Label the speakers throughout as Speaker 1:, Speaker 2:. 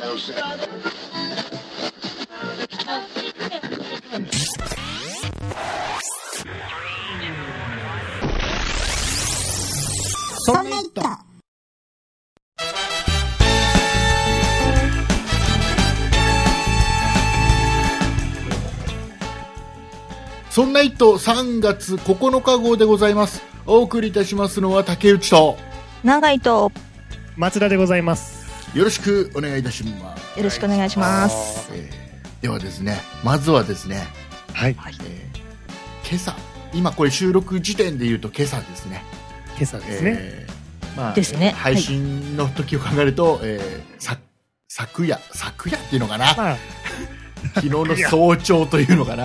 Speaker 1: そんな糸。そんな糸3月9日号でございます。お送りいたしますのは竹内と
Speaker 2: 長井と
Speaker 3: 松田でございます。
Speaker 1: よろしくお願いいたします。
Speaker 2: よろしくお願いします。
Speaker 1: ではですね、まずはですね、
Speaker 3: はい、
Speaker 1: 今朝、今これ収録時点で言うと今朝ですね。
Speaker 3: 今朝ですね。
Speaker 2: ですね。
Speaker 1: 配信の時を考えると、昨夜っていうのかな、昨日の早朝というのかな、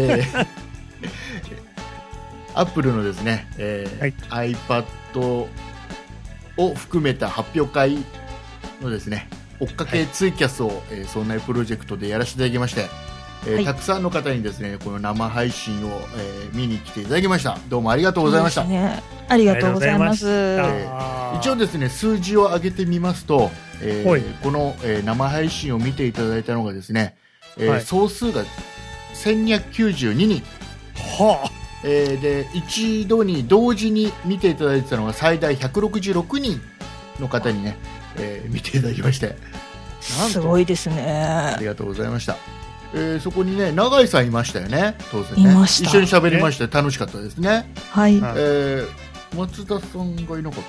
Speaker 1: アップルのですね、iPad を含めた発表会のですね、追っかけツイキャスを、そんなプロジェクトでやらせていただきまして、たくさんの方にですね、この生配信を、見に来ていただきました。どうもありがとうございました。
Speaker 2: ありがとうございます。
Speaker 1: 一応ですね、数字を上げてみますと、この、生配信を見ていただいたのがですね、総数が1292人、で一度に同時に見ていただいてたのが最大166人の方にね、見ていただきまして、
Speaker 2: すごいですね。
Speaker 1: ありがとうございました。そこにね、永井さんいましたよね。当然ね、
Speaker 2: いました。
Speaker 1: 一緒に喋りました。楽しかったですね。
Speaker 2: はい。
Speaker 1: 松田さんがいなかった？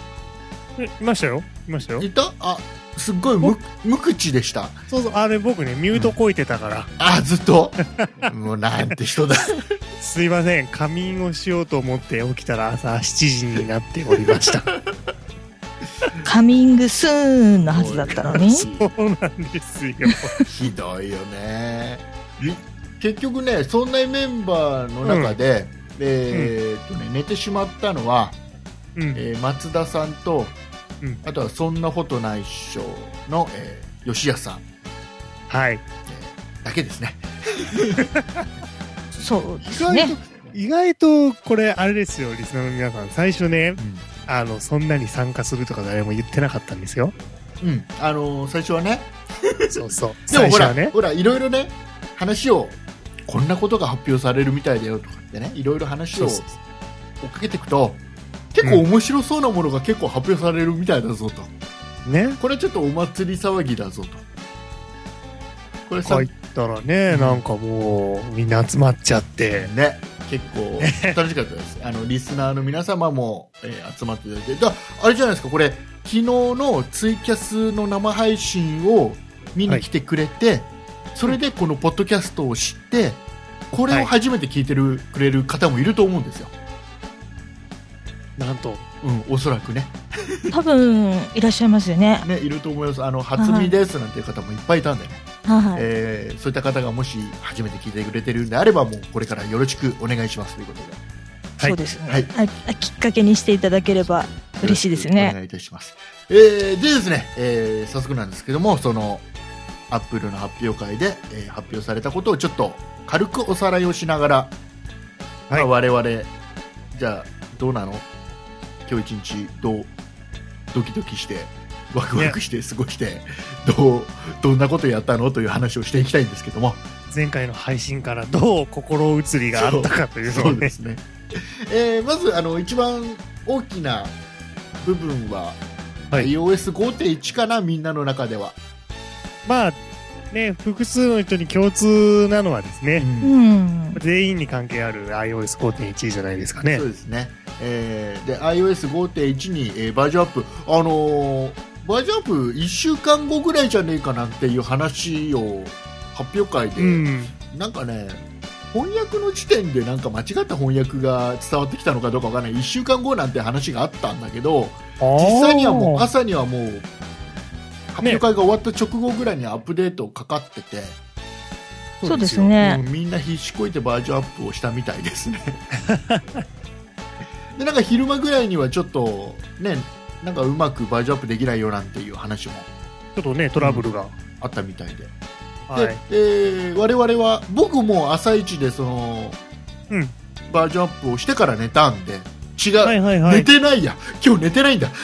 Speaker 3: いましたよ。
Speaker 1: いた？あ、すっごい無口でした。
Speaker 3: そうそう、あれ僕ね、ミュートこいてたから。
Speaker 1: ずっともうなんて人だ。
Speaker 3: すいません、仮眠をしようと思って起きたら朝7時になっておりました。
Speaker 2: カミングスーンのはずだったのに。
Speaker 3: そうなんですよ。
Speaker 1: ひどいよね。結局ね、そんなメンバーの中で、寝てしまったのは、松田さんと、あとはそんなことないっしょの、吉安さん、だけですね。
Speaker 2: そうですね。
Speaker 3: 意外とこれあれですよ、リスナーの皆さん、最初ね、そんなに参加するとか誰も言ってなかったんですよ。
Speaker 1: 最初はね。
Speaker 3: そうそう。
Speaker 1: でもほらいろいろね、話を、こんなことが発表されるみたいだよとかってね、いろいろ話を追っかけていくと、結構面白そうなものが結構発表されるみたいだぞと。ね。これちょっとお祭り騒ぎだぞと。
Speaker 3: これさ、入ったらね、なんかもうみんな集まっちゃって
Speaker 1: ね、結構楽しかったです。リスナーの皆様も、集まっていただいて、あれじゃないですか、これ昨日のツイキャスの生配信を見に来てくれて、それでこのポッドキャストを知って、これを初めて聞いてくれる方もいると思うんですよ。
Speaker 3: なんと、
Speaker 1: おそらくね。
Speaker 2: 多分いらっしゃいますよね。
Speaker 1: いると思います。初見ですなんていう方もいっぱいいたんでね。そういった方がもし初めて聞いてくれてるんであれば、もうこれからよろしくお願いしますということで。
Speaker 2: そうですね。きっかけにしていただければ嬉しいですね。
Speaker 1: お願いいたします。でですね、早速なんですけども、そのアップルの発表会で、発表されたことをちょっと軽くおさらいをしながら、我々じゃあどうなの？今日一日ドキドキしてワクワクして過ごして、どんなことやったのという話をしていきたいんですけども、
Speaker 3: 前回の配信からどう心移りがあったかというのをね。そうですね。
Speaker 1: まず一番大きな部分は、iOS5.1 かな、みんなの中では。
Speaker 3: まあね、複数の人に共通なのはですね、全員に関係ある iOS5.1 じゃないですかね。
Speaker 1: そうですね。で iOS5.1 に、バージョンアップ、バージョンアップ1週間後ぐらいじゃねえかなっていう話を発表会で、なんかね、翻訳の時点でなんか間違った翻訳が伝わってきたのかどうかわからない、1週間後なんて話があったんだけど、実際にはもう朝にはもう発表会が終わった直後ぐらいにアップデートかかってて、
Speaker 2: そうですね、
Speaker 1: みんな必死こいてバージョンアップをしたみたいですね。でなんか昼間ぐらいにはちょっとね、なんかうまくバージョンアップできないよなんていう話も
Speaker 3: ちょっとねトラブルが、
Speaker 1: あったみたいで、我々は僕も朝一でその、バージョンアップをしてから寝たんで、 違う、
Speaker 3: はいはいはい、
Speaker 1: 寝てないや、今日寝てないんだ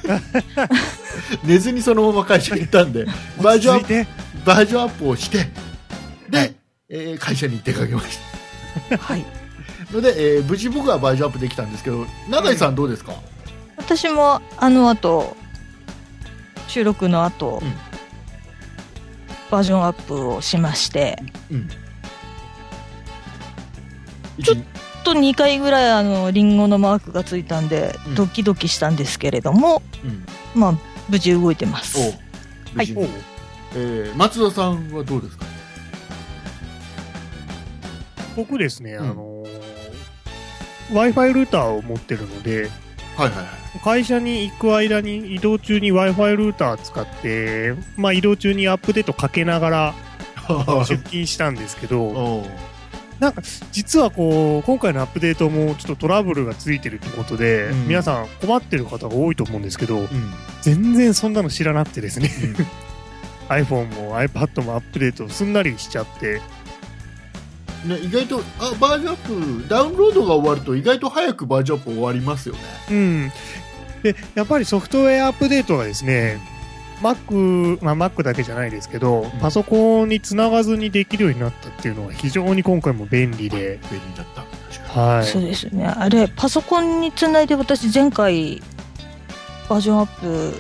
Speaker 1: 寝ずにそのまま会社に行ったんでバージョンアップをしてで、はい会社に出かけましたはいので、無事僕はバージョンアップできたんですけど、永井さんどうですか？
Speaker 2: 私も後収録の後、バージョンアップをしまして、ちょっと2回ぐらいリンゴのマークがついたんで、ドキドキしたんですけれども、まあ無事動いてます。
Speaker 1: はい。松田さんはどうですか？
Speaker 3: 僕ですね、Wi-Fi ルーターを持ってるので、
Speaker 1: はいはいはい、
Speaker 3: 会社に行く間に移動中に Wi-Fi ルーター使って、まあ、移動中にアップデートかけながら出勤したんですけどなんか実はこう今回のアップデートもちょっとトラブルがついてるってことで、皆さん困ってる方が多いと思うんですけど、全然そんなの知らなくてですね、iPhone も iPad もアップデートすんなりしちゃって
Speaker 1: ね、意外とバージョンアップダウンロードが終わると意外と早くバージョンアップ終わりますよね。
Speaker 3: でやっぱりソフトウェアアップデートがですね Mac だけじゃないですけど、パソコンにつながずにできるようになったっていうのは非常に今回も便利で
Speaker 1: 便利だった。確かに、
Speaker 2: はい、そうですね。あれパソコンにつないで私前回バージョンアップ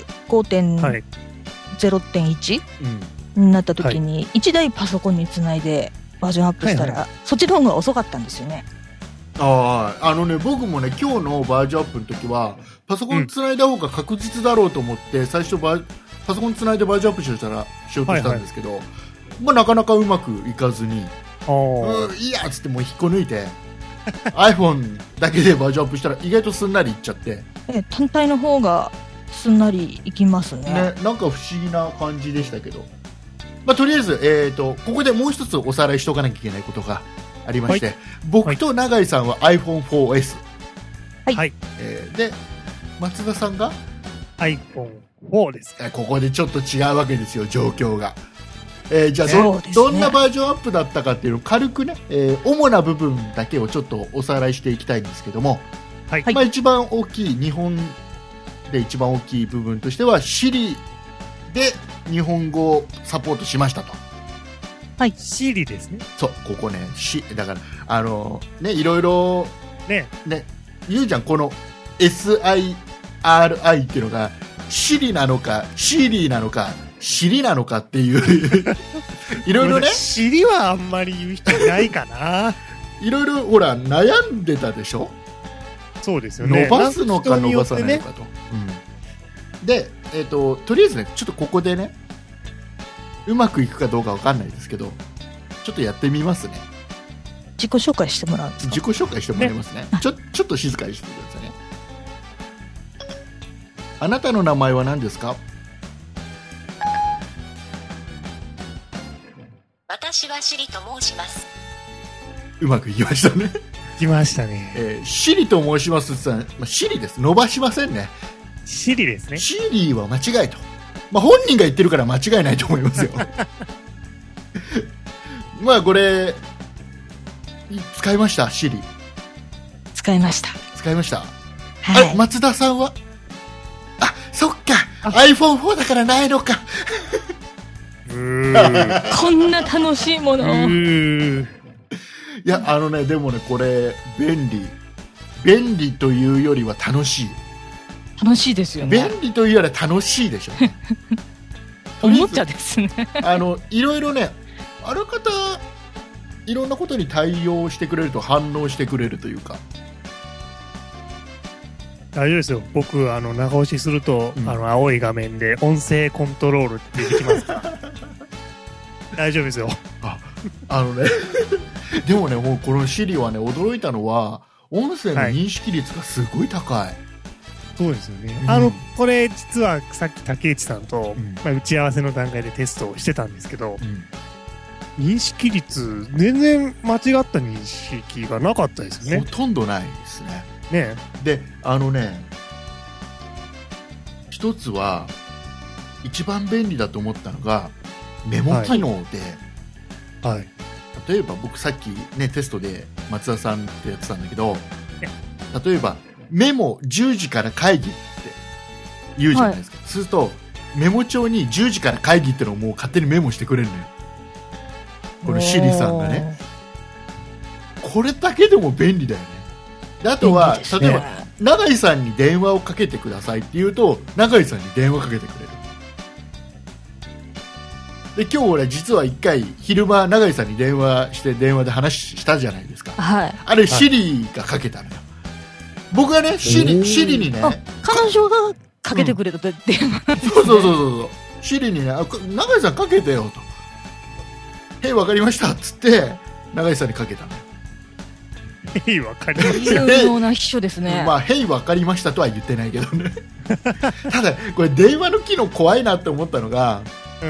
Speaker 2: 5.0.1、になった時に1台パソコンにつないでバージョンアップしたら、そっちの方が遅かったんですよね。
Speaker 1: 僕もね今日のバージョンアップの時はパソコンつないだ方が確実だろうと思って、最初パソコンつないでバージョンアップしようとしたんですけど、まあ、なかなかうまくいかずにいいやっつってもう引っこ抜いてiPhone だけでバージョンアップしたら意外とすんなりいっちゃって
Speaker 2: 単体の方がすんなりいきます ね。
Speaker 1: なんか不思議な感じでしたけど、まあ、とりあえず、ここでもう一つおさらいしておかなきゃいけないことがありまして、僕と永井さんは iPhone4S、
Speaker 2: はい、
Speaker 1: で松田さんが
Speaker 3: iPhone4 です。
Speaker 1: ここでちょっと違うわけですよ状況が。じゃあどんなバージョンアップだったかっていうのを軽くね、主な部分だけをちょっとおさらいしていきたいんですけども、まあ、一番大きい日本で一番大きい部分としては Siri で日本語をサポートしましたと。
Speaker 3: はい、Siri ですね。
Speaker 1: そう、ここね、だからね、いろいろね言うじゃん、この SIRI っていうのが Siri なのか Siri なのかSiri なのかっていういろいろね。
Speaker 3: Siri はあんまり言う人いないかな。
Speaker 1: いろいろほら悩んでたでしょ。
Speaker 3: そうですよね。
Speaker 1: 伸ばすのか伸ばさないのかと。で、とりあえずね、ちょっとここでね、うまくいくかどうかわかんないですけど、ちょっとやってみますね。
Speaker 2: 自己紹介してもらうんですか？
Speaker 1: 自己紹介してもらいますね。ちょっと静かにしてくださいね。あなたの名前は何ですか？
Speaker 4: 私はシリと申します。
Speaker 1: うまくいきましたね。
Speaker 3: いきましたね。
Speaker 1: シリと申しますって言ったら、シリです。伸ばしませんね。
Speaker 3: シリですね。
Speaker 1: シリは間違いと。まあ、本人が言ってるから間違いないと思いますよ。まあこれ使いました？シリ
Speaker 2: 使いました。
Speaker 1: 使いました。
Speaker 2: はい。
Speaker 1: 松田さんは？そっか。iPhone4 だからないのか。
Speaker 2: こんな楽しいもの。
Speaker 1: いやでもねこれ便利というよりは楽しい。
Speaker 2: 楽しいですよね。
Speaker 1: 便利というよりは楽しいでしょ。
Speaker 2: おもちゃですね。
Speaker 1: いろいろね、あらかたいろんなことに対応してくれると反応してくれるというか。
Speaker 3: 大丈夫ですよ。僕長押しすると、青い画面で音声コントロールって出てきますから。大丈夫ですよ。
Speaker 1: でもね、もうこのSiriはね、驚いたのは音声の認識率がすごい高い。
Speaker 3: そうですよね。これ実はさっき竹内さんと、打ち合わせの段階でテストをしてたんですけど、認識率全然間違った認識がなかったですよね。
Speaker 1: ほとんどないですね。で一つは一番便利だと思ったのがメモ機能で、例えば僕さっきねテストで松田さんってやってたんだけど、例えばメモ10時から会議って言うじゃないですか、そうするとメモ帳に10時から会議ってのをもう勝手にメモしてくれるのよ、このシリさんがね。これだけでも便利だよね。であとは、例えば永井さんに電話をかけてくださいって言うと永井さんに電話かけてくれる。で今日俺実は1回昼間永井さんに電話して電話で話したじゃないですか、
Speaker 2: はい、
Speaker 1: あれシリがかけたのよ。僕はねシリにね、
Speaker 2: 彼女がかけてくれた電話、
Speaker 1: そうシリにね、永井さんかけてよと、へい分かりましたっつって永井さんにかけたのよ。
Speaker 3: へい分かりました。
Speaker 2: 有能な秘書ですね。
Speaker 1: まあへい分かりましたとは言ってないけどねただこれ電話の機能怖いなって思ったのが、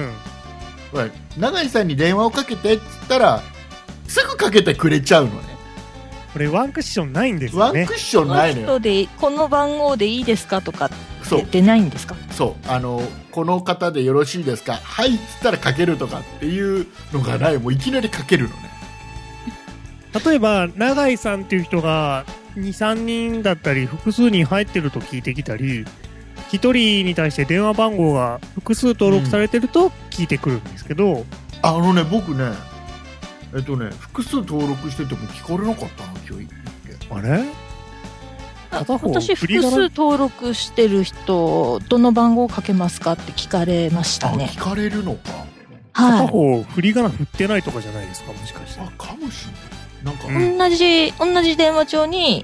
Speaker 1: 永井さんに電話をかけてっつったらすぐかけてくれちゃうのね。
Speaker 3: これワンクッションないんですよね。
Speaker 1: ワンクッションないのよ。
Speaker 2: この番号でいいですかとかって出ないんですか。
Speaker 1: そうこの方でよろしいですか、はいっつったらかけるとかっていうのがない。もういきなりかけるのね。
Speaker 3: 例えば永井さんっていう人が 2,3 人だったり複数人入ってると聞いてきたり、1人に対して電話番号が複数登録されてると聞いてくるんですけど、
Speaker 1: 僕ね複数登録してても聞かれなかったな今日。
Speaker 3: あれ
Speaker 2: 私複数登録してる人どの番号をかけますかって聞かれましたね。
Speaker 1: 聞かれるのか。
Speaker 2: はい、
Speaker 3: 片方振り仮名振ってないとかじゃないですか、もしかして。
Speaker 1: かもしれない。なんか、
Speaker 2: 同じ電話帳に、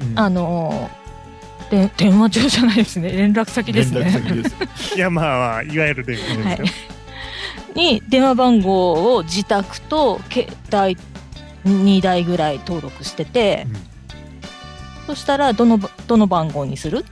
Speaker 2: 電話帳じゃないですね、連絡先ですね。連絡先です
Speaker 3: いやまあいわゆる電話ですよ、はい、
Speaker 2: に電話番号を自宅と携帯2台ぐらい登録してて、そしたらどの番号にするって。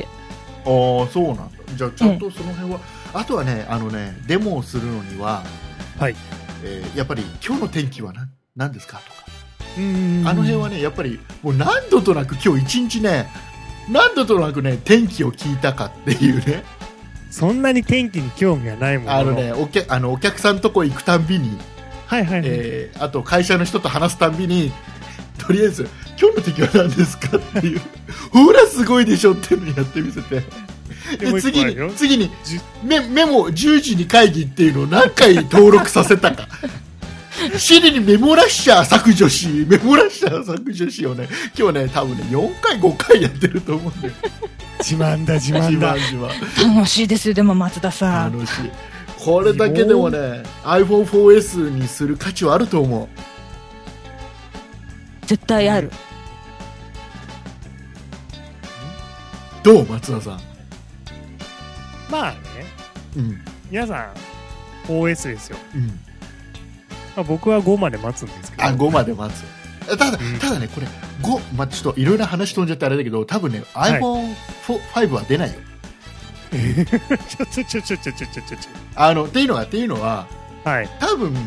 Speaker 1: ああそうなんだ。じゃあちゃんとその辺は、あとはねデモをするのには、
Speaker 3: はい
Speaker 1: やっぱり今日の天気は何ですかとか、あの辺はねやっぱりもう何度となく今日一日ね何度となくね天気を聞いたかっていうね。
Speaker 3: そんなに天気に興味はないもの。
Speaker 1: お客さんとこ行くたんびに、あと会社の人と話すたんびにとりあえず今日の敵は何ですかっていうほらすごいでしょっていうのをやってみせて、で次にメモ10時に会議っていうのを何回登録させたかシリにメモラッシャー削除しをね今日ね多分ね4回5回やってると思うんで
Speaker 3: 自慢だ
Speaker 2: 楽しいですよ。でも松田さん
Speaker 1: 楽しい。これだけでもね iPhone4S にする価値はあると思う。
Speaker 2: 絶対ある。
Speaker 1: どう松田さん。
Speaker 3: まあね、皆さん OS ですよ、僕は5まで待つんですけど。
Speaker 1: 5まで待つ。ただねこれ5、ちょっといろいろ話飛んじゃってあれだけど多分ね iPhone5 は出ないよ。っていうのは、多分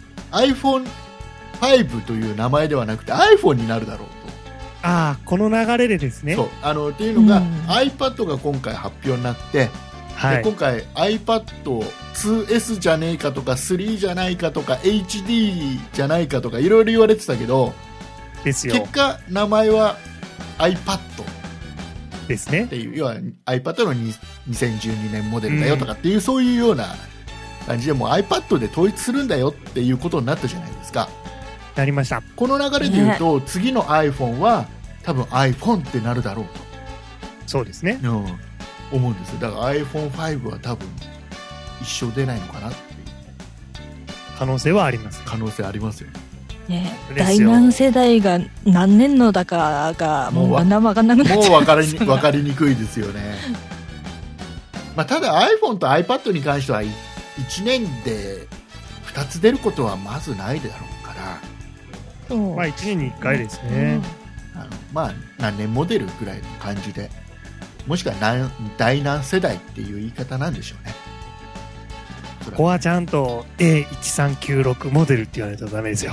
Speaker 1: iPhone5 という名前ではなくて iPhone になるだろうと。
Speaker 3: この流れでですね。
Speaker 1: そうっていうのが、iPad が今回発表になって、で今回 iPad2S じゃねえかとか3じゃないかとか HD じゃないかとかいろいろ言われてたけど
Speaker 3: ですよ。
Speaker 1: 結果名前は iPad
Speaker 3: ですね。
Speaker 1: っていう要は iPad の2012年モデルだよとかっていう、そういうような感じでもう iPad で統一するんだよっていうことになったじゃないですか。
Speaker 3: なりました。
Speaker 1: この流れで言うと、次の iPhone は多分 iPhone ってなるだろうと。
Speaker 3: そうですね、
Speaker 1: 思うんですよ。だから iPhone5 は多分一生出ないのかなっていう
Speaker 3: 可能性はあります。
Speaker 1: 可能性ありますよね。
Speaker 2: 第何世代が何年のだかがもうだんだん分かんなくなっちゃう。
Speaker 1: もう分かりにくいですよねただ iPhone と iPad に関しては1年で2つ出ることはまずないだろうから、
Speaker 3: 1年に1回ですね、
Speaker 1: 何年モデルぐらいの感じで、もしくは第何世代っていう言い方なんでしょうね。
Speaker 3: ここはちゃんと A1396 モデルって言わないとダメですよ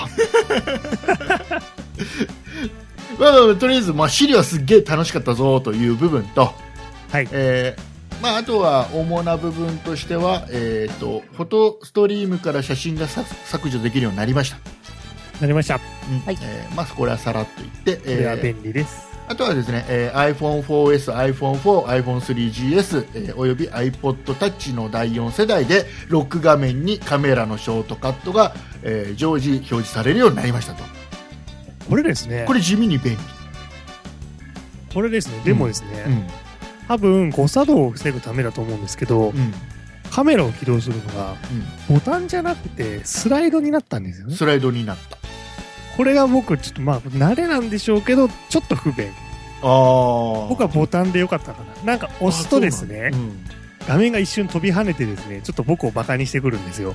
Speaker 1: とりあえず、シリはすっげえ楽しかったぞという部分と、あとは主な部分としては、フォトストリームから写真が削除できるようになりました。
Speaker 3: なりました。
Speaker 1: これはさらっと言って、
Speaker 3: これは便利です。
Speaker 1: あとはですね、iPhone4S、iPhone4、iPhone3GS、および iPod Touch の第4世代でロック画面にカメラのショートカットが、常時表示されるようになりましたと。
Speaker 3: これですね。
Speaker 1: これ地味に便利。
Speaker 3: これですね。でもですね、多分誤作動を防ぐためだと思うんですけど、カメラを起動するのが、ボタンじゃなくてスライドになったんですよね。
Speaker 1: スライドになった。
Speaker 3: これが僕ちょっと慣れなんでしょうけどちょっと不便。僕はボタンでよかったかな。なんか押すとですね、画面が一瞬飛び跳ねてですね、ちょっと僕をバカにしてくるんですよ。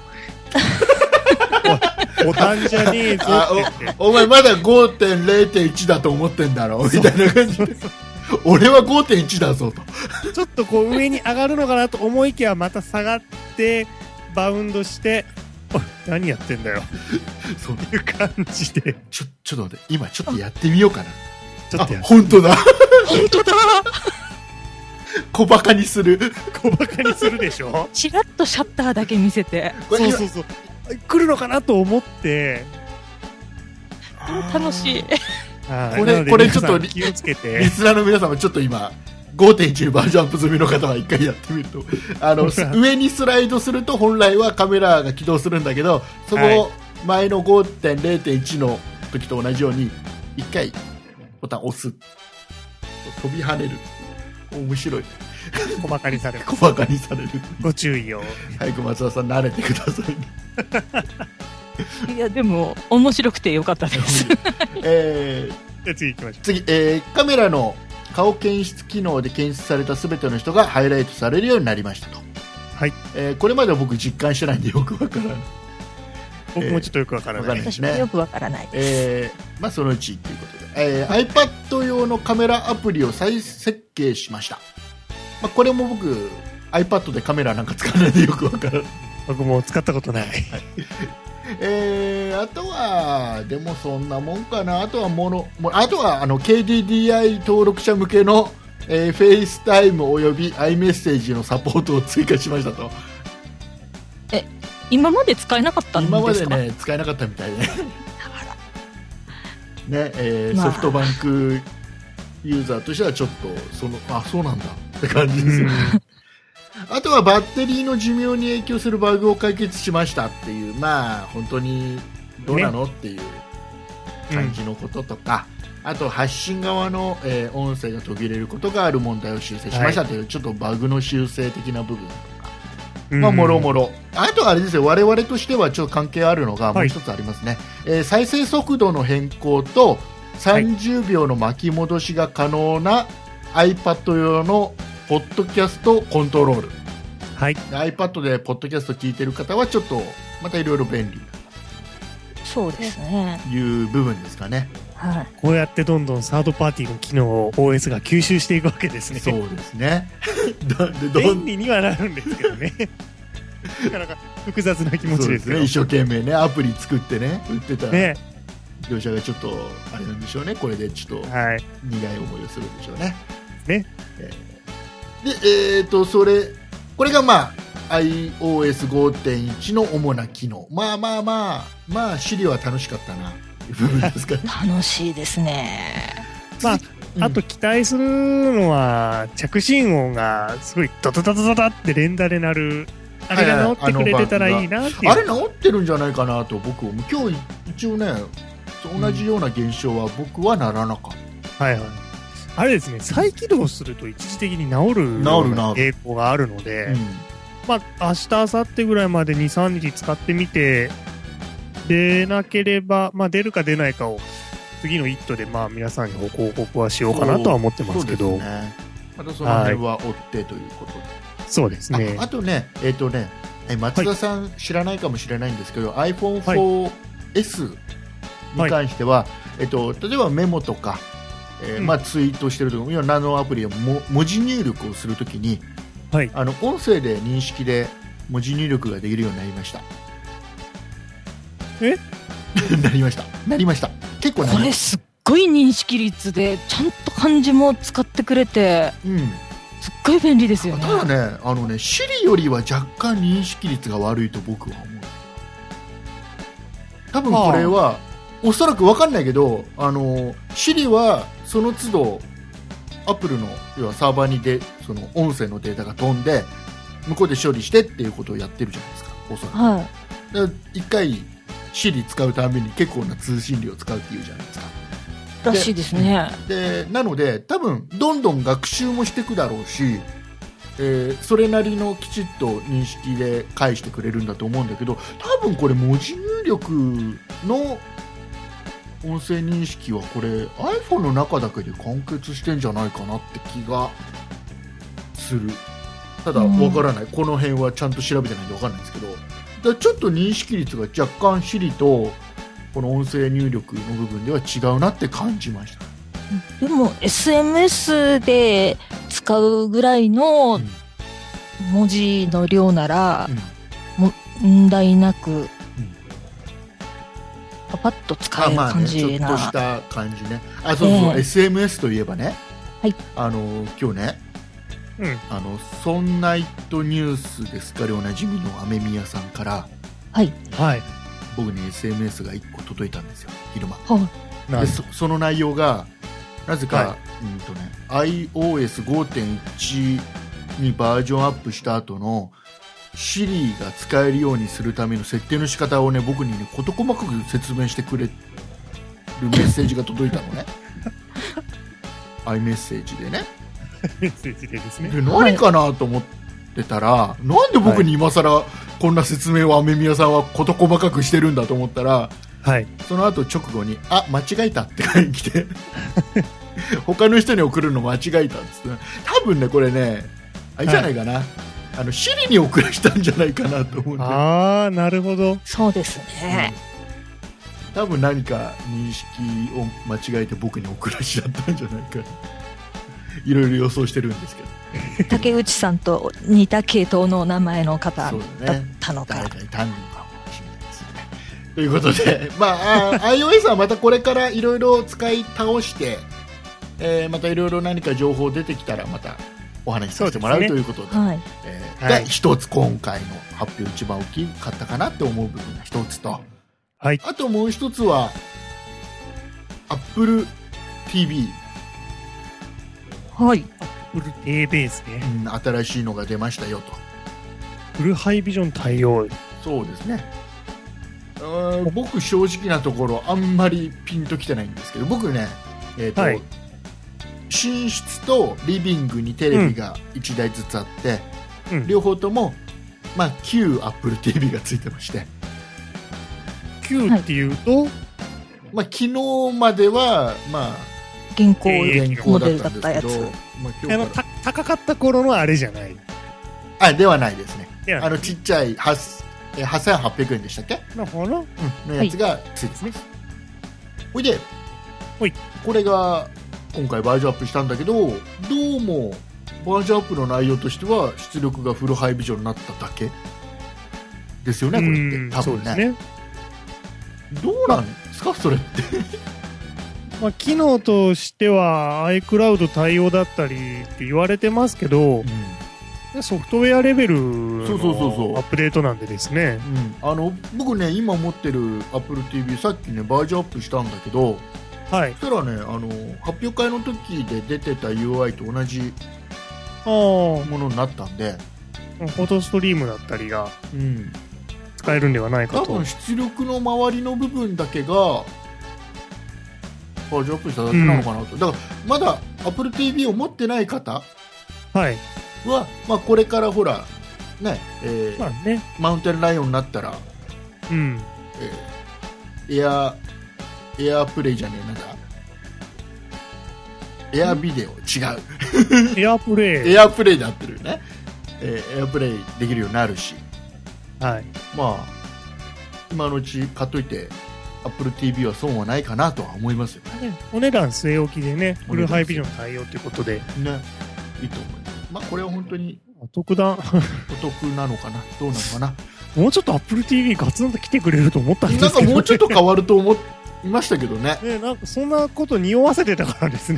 Speaker 3: ボタンじゃねえぞって。
Speaker 1: お前まだ 5.0.1 だと思ってんだろみたいな感じで。俺は 5.1 だぞと。
Speaker 3: ちょっとこう上に上がるのかなと思いきやまた下がってバウンドして、何やってんだよ。そういう感じで。
Speaker 1: ちょっと待って、今ちょっとやってみようかな。
Speaker 3: ちょっとやって。
Speaker 1: 本当だ。
Speaker 2: 本当だ。
Speaker 1: 小バカにする。
Speaker 3: 小バカにするでしょ。
Speaker 2: チラッとシャッターだけ見せて。
Speaker 3: そうそうそう。来るのかなと思って。
Speaker 2: 楽しい。
Speaker 1: これちょっと
Speaker 3: 気をつけて。
Speaker 1: リスナーの皆さんもちょっと今。5.1 バージョンアップ済みの方は一回やってみると上にスライドすると本来はカメラが起動するんだけど、そこ前の 5.0.1 の時と同じように一回ボタン押す、飛び跳ねる。面白い。
Speaker 3: 小バカにされる。
Speaker 1: 小バカにされる。
Speaker 3: ご注意を。
Speaker 1: 早く松田さん慣れてくださ
Speaker 2: い。いやでも面白くてよかったです。
Speaker 3: じゃあ次行きましょう。
Speaker 1: 次、カメラの顔検出機能で検出された全ての人がハイライトされるようになりましたと。
Speaker 3: はい。
Speaker 1: これまでは僕実感してないんでよくわからない。
Speaker 3: 僕もちょっとよくわからない
Speaker 2: ですね。よくわからない。
Speaker 1: まあそのうちということで、iPad 用のカメラアプリを再設計しました。まあこれも僕 iPad でカメラなんか使わないでよくわからない。
Speaker 3: 僕も使ったことない。はい。
Speaker 1: あとはでもそんなもんかな。あとはKDDI 登録者向けの、FaceTime および iMessage のサポートを追加しましたと。
Speaker 2: 今まで使えなかったんですか？
Speaker 1: 今までね使えなかったみたいでね、ソフトバンクユーザーとしてはちょっとそうなんだって感じですよね。あとはバッテリーの寿命に影響するバグを解決しましたっていう、まあ本当にどうなの、っていう感じのこととか、あと発信側の、音声が途切れることがある問題を修正しましたという、ちょっとバグの修正的な部分とか、まあもろもろ。あとはあれですよ、我々としてはちょっと関係あるのがもう一つありますね。再生速度の変更と30秒の巻き戻しが可能な iPad 用のポッドキャストコントロール、
Speaker 3: はい、
Speaker 1: iPad でポッドキャスト聞いてる方はちょっとまたいろいろ便利
Speaker 2: そうですね
Speaker 1: いう部分ですかね。
Speaker 2: はい、
Speaker 3: こうやってどんどんサードパーティーの機能を OS が吸収していくわけですね。
Speaker 1: そうですね。
Speaker 3: 便利にはなるんですけどね。なかなか複雑な気持ちですよ。
Speaker 1: 一生懸命ねアプリ作ってね売ってたね業者がちょっとあれなんでしょうね。これでちょっと苦い思いをするんでしょうね。
Speaker 3: ね。
Speaker 1: でこれがまあ iOS5.1 の主な機能。まあ Siri は楽しかったな部分ですかね。
Speaker 2: 楽しいですね。
Speaker 3: まああと期待するのは着信音がすごいドドドドドドって連打で鳴るあれが治ってくれてたらいいなっていう。
Speaker 1: あれ治ってるんじゃないかなと僕も今日一応ね同じような現象は僕はならなかった。
Speaker 3: はいはい。あれですね、再起動すると一時的に治る傾向があるので、まあ明日明後日ぐらいまで 2,3 日使ってみて出なければ、まあ出るか出ないかを次の「イット!」でまあ皆さんにご報告はしようかなとは思ってますけど、
Speaker 1: ね、またその辺は追ってということで、
Speaker 3: そうですね。
Speaker 1: あとね松田さん知らないかもしれないんですけど、iPhone4S に関しては、例えばメモとか、まあ、ツイートしてるとか、ナノアプリを文字入力をするときに、
Speaker 3: はい、
Speaker 1: 音声で認識で文字入力ができるようになりました。なりました。結構
Speaker 2: これすっごい認識率でちゃんと漢字も使ってくれて、すっごい便利ですよね。
Speaker 1: ただね、Siri よりは若干認識率が悪いと僕は思う。多分これはおそらく分かんないけど、Siri はその都度アップルの要はサーバーにその音声のデータが飛んで向こうで処理してっていうことをやってるじゃないですか、おそらく。
Speaker 2: はい。
Speaker 1: だから1回 Siri 使うために結構な通信量を使うっていうじゃないですか。
Speaker 2: らしいですね。
Speaker 1: でなので多分どんどん学習もしていくだろうし、それなりのきちっと認識で返してくれるんだと思うんだけど、多分これ文字入力の音声認識はこれ iPhone の中だけで完結してんじゃないかなって気がする。ただわからない、この辺はちゃんと調べてないんでわからないんですけど、だからちょっと認識率が若干 Siri とこの音声入力の部分では違うなって感じました。
Speaker 2: でも SMS で使うぐらいの文字の量なら、問題なくパパッと使える感じな、
Speaker 1: ちょっとした感じね。そうそう、SMS といえばね、
Speaker 2: はい、
Speaker 1: 今日ね、ソンナイトニュースですかでおなじみのアメミヤさんから、
Speaker 3: はいはい、
Speaker 1: 僕に SMS が1個届いたんですよ、昼間。
Speaker 2: で
Speaker 1: その内容がなぜか、iOS5.1 にバージョンアップした後の Siri が使えるようにするための設定の仕方をね、僕にね事細かく説明してくれるメッセージが届いたのねiMessage でね。
Speaker 3: メッセージでですね。
Speaker 1: で何かなと思ってたら、なんで僕に今更こんな説明をアメミヤさんは事細かくしてるんだと思ったら、
Speaker 3: はい、
Speaker 1: その後直後に間違えたって書いてきて他の人に送るの間違えたっつって、多分ねこれねあれじゃないかな、Siri に送らしたんじゃないかなと思って。
Speaker 3: ああ、なるほど。
Speaker 2: そうですね、
Speaker 1: 多分何か認識を間違えて僕に送らしちゃったんじゃないかいろいろ予想してるんですけど
Speaker 2: 竹内さんと似た系統の名前の方だったのか、
Speaker 1: 誰かいたのかもしれないですね。ということで、iOS はまたこれからいろいろ使い倒して、またいろいろ何か情報出てきたらまたお話しさせてもらうということで、が一つ今回の発表一番大きかったかなって思う部分が一つと、
Speaker 3: はい、
Speaker 1: あともう一つは Apple TV、
Speaker 2: はい、
Speaker 3: Apple TV ですね、
Speaker 1: 新しいのが出ましたよと。
Speaker 3: フルハイビジョン対応。
Speaker 1: そうですね。僕正直なところあんまりピンときてないんですけど、僕ね、寝室とリビングにテレビが1台ずつあって、両方とも、旧 Apple TV がついてまして、
Speaker 3: 旧っていうと、
Speaker 1: 昨日までは
Speaker 2: 現行モデルだったやつ、
Speaker 3: 高かった頃のあれじゃない。
Speaker 1: ではないですね。ちっちゃい8800円でしたっけのやつがついてます。ほいで、これが今回バージョンアップしたんだけど、どうもバージョンアップの内容としては出力がフルハイビジョンになっただけですよね、これって多分 ね。どうなんですかそれって
Speaker 3: 機能としては iCloud 対応だったりって言われてますけど、ソフトウェアレベルのアップデートなんでですね。
Speaker 1: 僕ね今持ってる Apple TV さっきねバージョンアップしたんだけど、そしたらね発表会の時で出てた UI と同じものになったんで、
Speaker 3: フォトストリームだったりが使えるんではないかと。
Speaker 1: 多分出力の周りの部分だけがバージョンアップしただけなのかなと、だからまだ Apple TV を持ってない方は、これからほらね、マウンテンライオンになったら、エアプレイじゃねえなんだエアビデオ違う
Speaker 3: エアプレイ
Speaker 1: エアプレイで合ってるよね。エアプレイできるようになるし、今のうち買っといて Apple TV は損はないかなとは思いますよね。
Speaker 3: お値段据え置きでね、フルハイビジョン対応ということで
Speaker 1: ね、いいと思います。これは本当に
Speaker 3: お得だ。
Speaker 1: お得なのかな、どうなのかな。
Speaker 3: もうちょっと Apple TV ガツンと来てくれると思ったんですけど、
Speaker 1: なんかもうちょっと変わると思いましたけどね。
Speaker 3: なんかそんなこと匂わせてたからですね。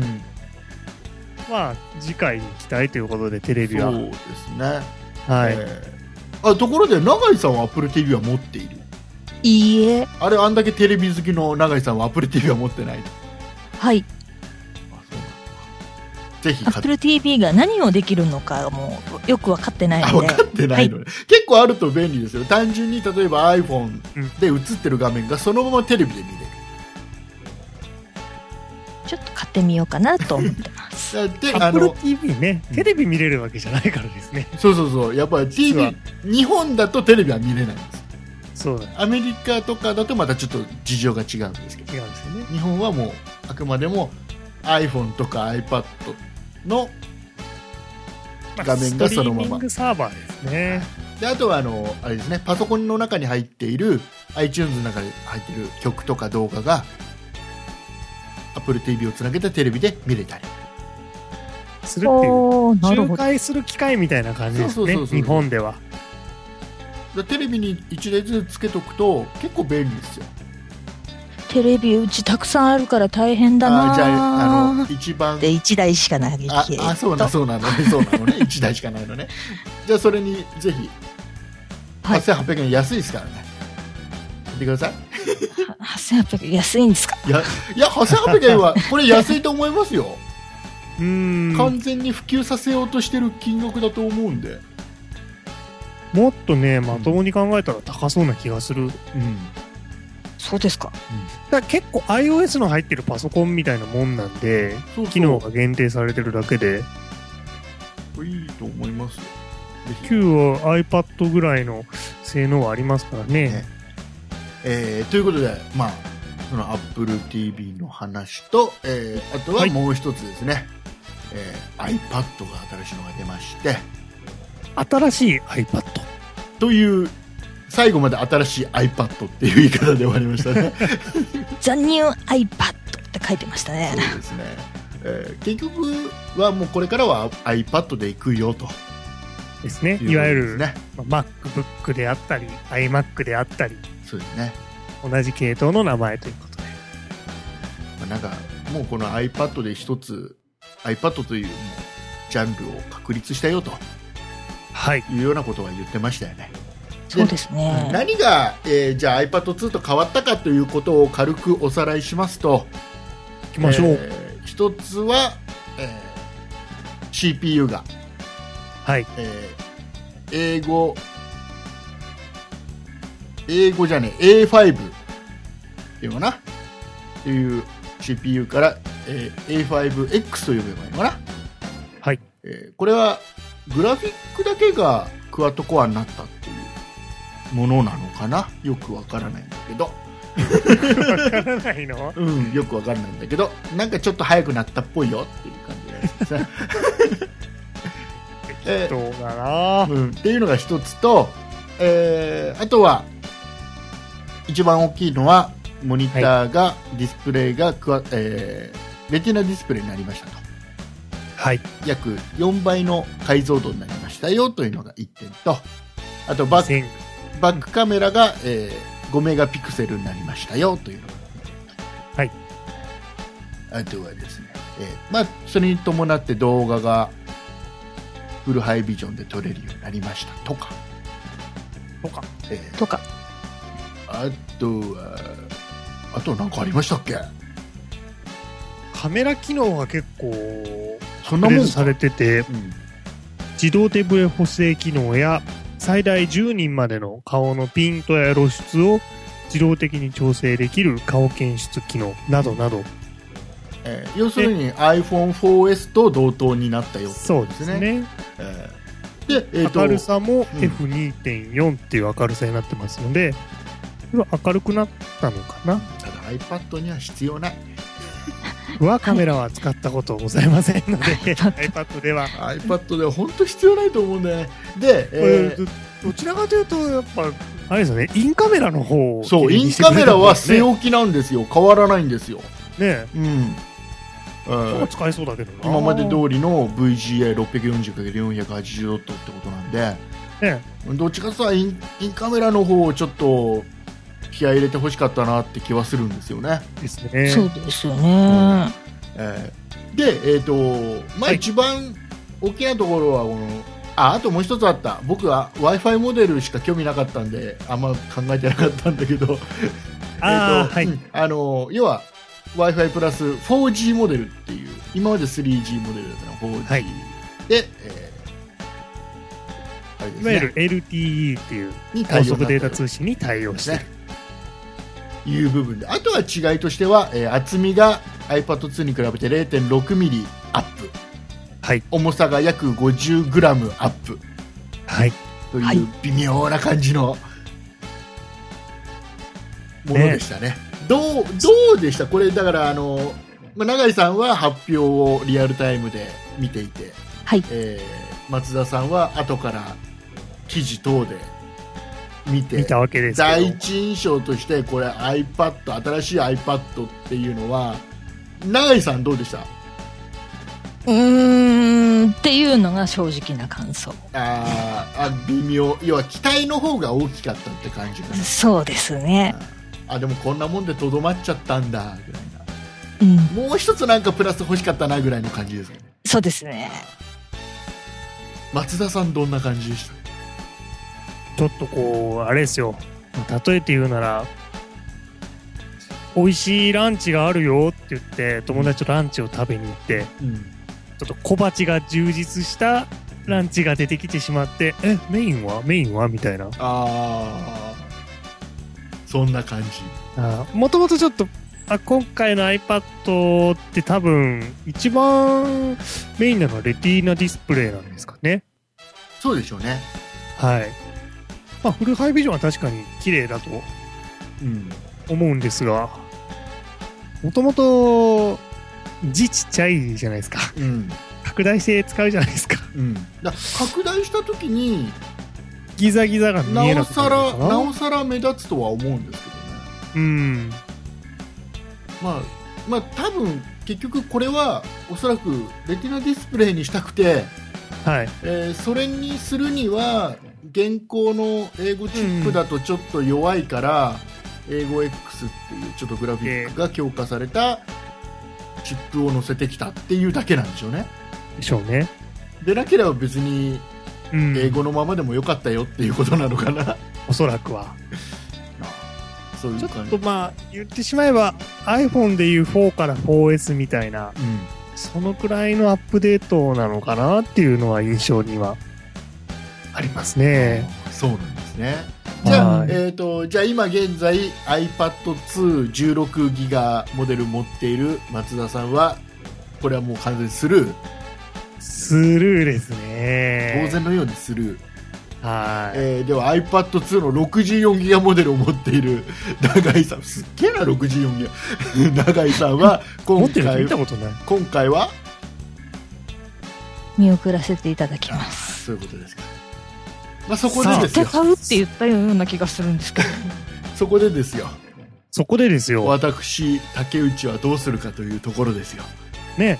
Speaker 3: 次回に期待ということでテレビは。
Speaker 1: そうですね。ところで永井さんは Apple TV は持っている？
Speaker 2: いいえ。
Speaker 1: あんだけテレビ好きの永井さんは Apple TV は持ってない？
Speaker 2: はい。
Speaker 1: ぜひ
Speaker 2: Apple TV が何をできるのかもよく分かってないので。
Speaker 1: 分かってないので、結構あると便利ですよ。単純に例えば iPhone で映ってる画面がそのままテレビで見れる。
Speaker 2: ちょっと買ってみようかなと思ってます。
Speaker 1: で、
Speaker 3: Apple TV ね、テレビ見れるわけじゃないからですね。
Speaker 1: そうそうそう。やっぱり TV、日本だとテレビは見れないんです。
Speaker 3: そうだ。
Speaker 1: アメリカとかだとまたちょっと事情が違うんですけど。
Speaker 3: 違うんですよね。
Speaker 1: 日本はもうあくまでも iPhone とか iPad の画面がそのまま。ストリーミング
Speaker 3: サーバーですね。
Speaker 1: で、あとはあれですね、パソコンの中に入っている iTunes の中に入っている曲とか動画が Apple TV をつなげたテレビで見れたり
Speaker 3: するっていう仲介する機械みたいな感じですね。日本では
Speaker 1: テレビに1台ずつつけとくと結構便利ですよ。
Speaker 2: テレビうちたくさんあるから大変だな。
Speaker 1: じゃあ一番
Speaker 2: で1台しかないけ
Speaker 1: ど。そうなのね。そうなのね。1台しかないのね。じゃあそれにぜひ8800円安いですからね。見てください。
Speaker 2: 8800円安いんですか。
Speaker 1: いや8800円はこれ安いと思いますよ。完全に普及させようとしてる金額だと思うんで。
Speaker 3: もっとね、まともに考えたら高そうな気がする。
Speaker 2: そうですか。
Speaker 3: だから結構 iOS の入ってるパソコンみたいなもんなんで、機能が限定されてるだけで
Speaker 1: いいと思いますよ。
Speaker 3: 旧は iPad ぐらいの性能はありますからね。
Speaker 1: ということで、その Apple TV の話と、あとはもう一つですね、iPad が新しいのが出まして、
Speaker 3: 新しい iPad
Speaker 1: という最後まで新しい iPad っていう言い方で終わりましたね。
Speaker 2: The new iPad って書いてましたね。
Speaker 1: そうですね。結局はもうこれからは iPad でいくよと
Speaker 3: ですね。いわゆる、MacBook であったり iMac であったり、
Speaker 1: そうですね。
Speaker 3: 同じ系統の名前ということで、
Speaker 1: なんかもうこの iPad で一つ iPad というジャンルを確立したよと、いうようなことは言ってましたよね。
Speaker 2: そうですね。
Speaker 1: 何が、じゃあ iPad2 と変わったかということを軽くおさらいしますと、
Speaker 3: いきましょう。
Speaker 1: 一つは、CPU が、英語じゃねえ A5 っていうのかなっていう CPU から、A5X と呼べばいいのかな。これはグラフィックだけがクワッドコアになったっていうものなのかな。よくわからないんだけど。
Speaker 3: わからないの？
Speaker 1: よくわからないんだけど、なんかちょっと速くなったっぽいよっていう感じですね。
Speaker 3: 適当だな、
Speaker 1: っていうのが一つと、あとは一番大きいのはモニターが、ディスプレイがレティナディスプレイになりましたと。約4倍の解像度になりましたよというのが1点と、あとバックカメラが、5メガピクセルになりましたよというのが2点。あとはですね、それに伴って動画がフルハイビジョンで撮れるようになりましたとか、あと何かありましたっけ？
Speaker 3: カメラ機能が結構
Speaker 1: そんなもん
Speaker 3: されてて、自動手ブレ補正機能や最大10人までの顔のピントや露出を自動的に調整できる顔検出機能などなど、
Speaker 1: 要するに iPhone4S と同等になったよって
Speaker 3: そうですね。で、明るさも F2.4 っていう明るさになってますので、明るくなったのかな。
Speaker 1: ただ iPad には必要ない。
Speaker 3: カメラは使ったことございませんのでiPad では
Speaker 1: 本当必要ないと思うんだよね。で、
Speaker 3: どちらかというとやっぱあれですよね、インカメラの方を、
Speaker 1: そう、インカメラは据え置きなんですよ。変わらないんですよね。
Speaker 3: 使えそうだけどな。
Speaker 1: 今まで通りの VGA640×480 ドットってことなんで、どっちかというとインカメラの方をちょっと気合い入れてほしかったなって気はするんですよね。
Speaker 2: ですね。そうですよね。
Speaker 1: で、一番大きなところはこのあともう一つあった。僕は Wi-Fi モデルしか興味なかったんであんま考えてなかったんだけど要は Wi-Fi プラス 4G モデルっていう、今まで 3G モデルだったのが 4G、
Speaker 3: はい
Speaker 1: で、あれですね、
Speaker 3: いわゆる LTE っていう高速データ通信に対応してる、
Speaker 1: いう部分で、あとは違いとしては、厚みが iPad2 に比べて 0.6 ミリアップ、
Speaker 3: はい、
Speaker 1: 重さが約50グラムアップ、
Speaker 3: はい、
Speaker 1: という微妙な感じのものでしたね。どうでしたこれ。だから永井さんは発表をリアルタイムで見ていて、
Speaker 2: はい、
Speaker 1: 松田さんは後から記事等で見
Speaker 3: たわけですけど、
Speaker 1: 第一印象としてこれ iPad、 新しい iPad っていうのは、永井さんどうでした？
Speaker 2: っていうのが正直な感想。
Speaker 1: 微妙、要は期待の方が大きかったって感じかな。
Speaker 2: そうですね。
Speaker 1: でもこんなもんでとどまっちゃったんだぐらいな、もう一つなんかプラス欲しかったなぐらいの感じですよね。
Speaker 2: そうですね。
Speaker 1: 松田さんどんな感じでした？
Speaker 3: ちょっとこうあれですよ、例えて言うなら、美味しいランチがあるよって言って友達とランチを食べに行って、ちょっと小鉢が充実したランチが出てきてしまって、メインはみたいな、
Speaker 1: そんな感じ。
Speaker 3: もともとちょっと今回の iPad って多分一番メインなのはレティーナディスプレイなんですかね。
Speaker 1: そうでしょうね。
Speaker 3: はい。フルハイビジョンは確かに綺麗だと思うんですが、もともと字ちっちゃいじゃないですか、拡大して使うじゃないですか、
Speaker 1: 拡大した時に
Speaker 3: ギザギザが見えなくなるのかな。
Speaker 1: なおさら目立つとは思うんですけどね。多分結局これはおそらくレティナディスプレイにしたくて、それにするには現行の英語チップだとちょっと弱いから、英語 X っていうちょっとグラフィックが強化されたチップを載せてきたっていうだけなんでしょうね。
Speaker 3: でしょうね。
Speaker 1: でなければ別に英語のままでもよかったよっていうことなのかな、
Speaker 3: おそらくは。
Speaker 1: そういう感じ。
Speaker 3: ちょっと言ってしまえば iPhone でいう4から 4S みたいな、そのくらいのアップデートなのかなっていうのは印象にはありますね。
Speaker 1: そうなんですね。じゃあ、じゃあ今現在 iPad2 16ギガモデル持っている松田さんはこれはもう完全にスルー
Speaker 3: ですね。
Speaker 1: 当然のようにスルー。では iPad2 の64ギガモデルを持っている永井さん、すっげえな64ギガ永井さんは今回は
Speaker 2: 見送らせていただきます。
Speaker 1: そういうことですか。そこでですよ。
Speaker 2: 買うって言ったような気がするんですけど
Speaker 1: そこでですよ。
Speaker 3: 私
Speaker 1: 竹内はどうするかというところですよ
Speaker 3: ね。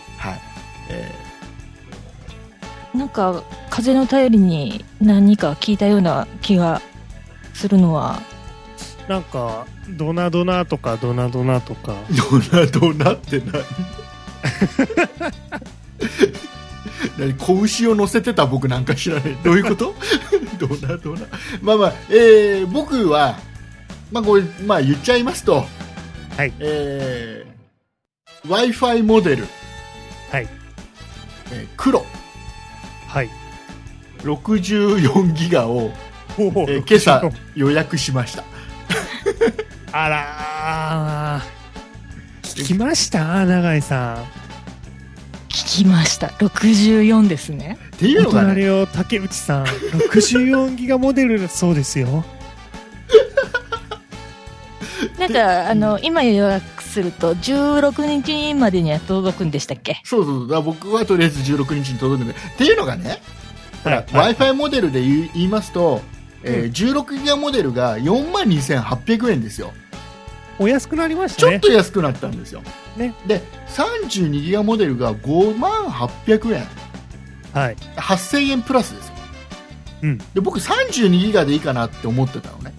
Speaker 2: なんか風の便りに何か聞いたような気がするのは、
Speaker 3: なんかドナドナとか
Speaker 1: ドナドナって何子牛を乗せてた僕なんか知らない。どういうことドナドナ。僕はこれ言っちゃいますと、Wi-Fi モデル、黒、64ギガを、今朝予約しました
Speaker 3: あらー、聞きました永井さん。
Speaker 2: 聞きました。64ですね。
Speaker 1: っていうのがね、
Speaker 3: お隣を竹内さん64ギガモデルだそうですよ
Speaker 2: なんか今予約すると16日までには届くんでしたっけ？
Speaker 1: そうだ、僕はとりあえず16日に届くんで、っていうのがね、Wi-Fi モデルで言いますと、16ギガモデルが 42,800 円ですよ。
Speaker 3: お安くなりましたね。
Speaker 1: ちょっと安くなったんですよ、で32ギガモデルが 58,800 円、8,000円プラスですよ、で僕32ギガでいいかなって思ってたのね。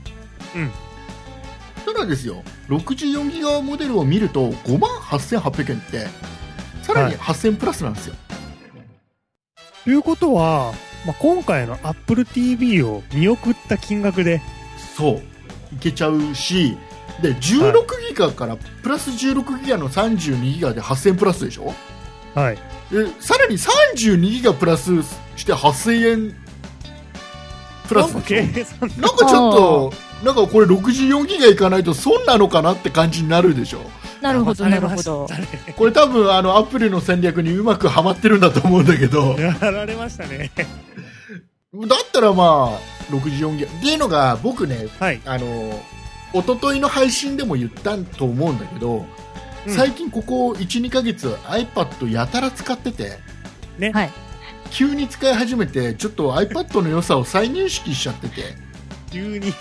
Speaker 1: ただですよ、64ギガモデルを見ると 58,800 円ってさらに8,000円プラスなんですよ。
Speaker 3: ということは、今回の Apple TV を見送った金額で
Speaker 1: そういけちゃうし、 で16ギガからプラス16ギガの32ギガで8000プラスでしょ。
Speaker 3: はい。
Speaker 1: でさらに32ギガプラスして8000円プラスでしょ。なんかちょっとなんかこれ64ギガいかないと損なのかなって感じになるでしょ。
Speaker 2: なるほどなるほど。
Speaker 1: これ多分アプリの戦略にうまくはまってるんだと思うんだけど、
Speaker 3: やられましたね。
Speaker 1: だったらまあ64ギガっていうのが僕ね、
Speaker 3: はい。
Speaker 1: 一昨日の配信でも言ったと思うんだけど、
Speaker 3: うん
Speaker 1: 最近ここ 1,2 ヶ月 iPad やたら使ってて、
Speaker 3: ね。
Speaker 2: はい。
Speaker 1: 急に使い始めてちょっと iPad の良さを再認識しちゃってて
Speaker 3: 急に。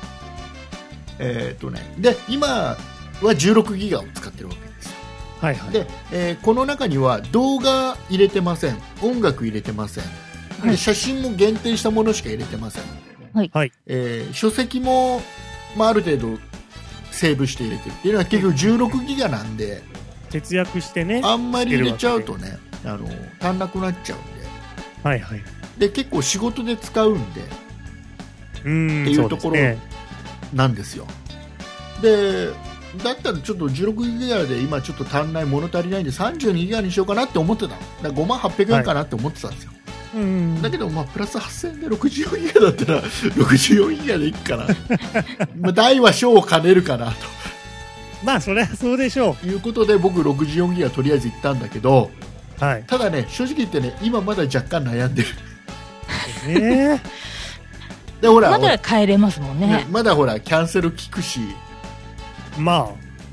Speaker 1: で今は16ギガを使ってるわけですよ。
Speaker 3: はいはい。
Speaker 1: で、この中には動画入れてません、音楽入れてません、で写真も限定したものしか入れてません、
Speaker 3: はい。
Speaker 1: 書籍も、まあ、ある程度セーブして入れてるっていうのは結局16ギガなんで、
Speaker 3: 節約してね。
Speaker 1: あんまり入れちゃうとね足んなくなっちゃうんで、
Speaker 3: はいはい。
Speaker 1: で結構仕事で使うんで
Speaker 3: うーん。
Speaker 1: っていうところ
Speaker 3: そうですね
Speaker 1: なんですよ。でだったらちょっと16ギガで今ちょっと足んない、物足りないんで32ギガにしようかなって思ってたの。だから5800円かなって思ってたんですよ、
Speaker 3: うん。
Speaker 1: だけどまあプラス8000円で64ギガだったら64ギガでいいかなまあ大は小を兼ねるかな
Speaker 3: まあ、それはそうでしょ
Speaker 1: ということで僕64ギガとりあえず行ったんだけど、
Speaker 3: う。はい。
Speaker 1: ただね正直言ってね今まだ若干悩んでる
Speaker 3: ね
Speaker 1: でほら
Speaker 2: まだ帰れますもん
Speaker 1: ね
Speaker 2: ね。
Speaker 1: まだほらキャンセル聞くし
Speaker 3: ま